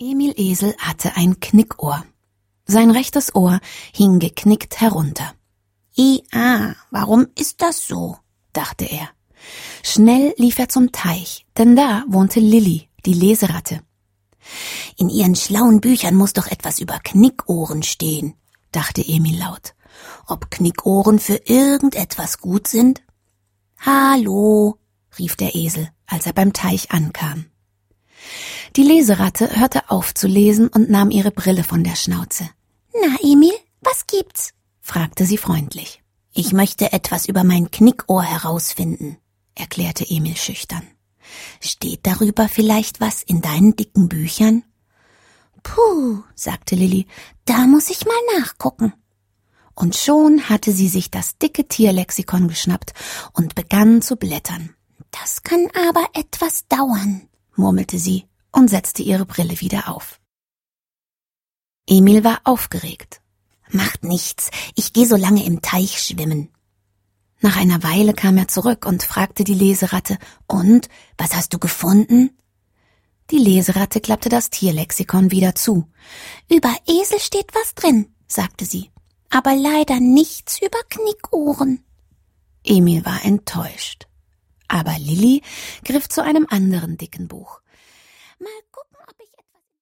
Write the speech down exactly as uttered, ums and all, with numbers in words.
Emil Esel hatte ein Knickohr. Sein rechtes Ohr hing geknickt herunter. »I-a, warum ist das so?« dachte er. Schnell lief er zum Teich, denn da wohnte Lilli, die Leseratte. »In ihren schlauen Büchern muss doch etwas über Knickohren stehen«, dachte Emil laut. »Ob Knickohren für irgendetwas gut sind?« »Hallo«, rief der Esel, als er beim Teich ankam. Die Leseratte hörte auf zu lesen und nahm ihre Brille von der Schnauze. »Na, Emil, was gibt's?« fragte sie freundlich. »Ich möchte etwas über mein Knickohr herausfinden«, erklärte Emil schüchtern. »Steht darüber vielleicht was in deinen dicken Büchern?« »Puh«, sagte Lilli, »da muss ich mal nachgucken.« Und schon hatte sie sich das dicke Tierlexikon geschnappt und begann zu blättern. »Das kann aber etwas dauern«, murmelte sie und setzte ihre Brille wieder auf. Emil war aufgeregt. »Macht nichts, ich gehe so lange im Teich schwimmen.« Nach einer Weile kam er zurück und fragte die Leseratte, »Und, was hast du gefunden?« Die Leseratte klappte das Tierlexikon wieder zu. »Über Esel steht was drin«, sagte sie, »aber leider nichts über Knickohren.« Emil war enttäuscht. Aber Lilli griff zu einem anderen dicken Buch. »Mal gucken,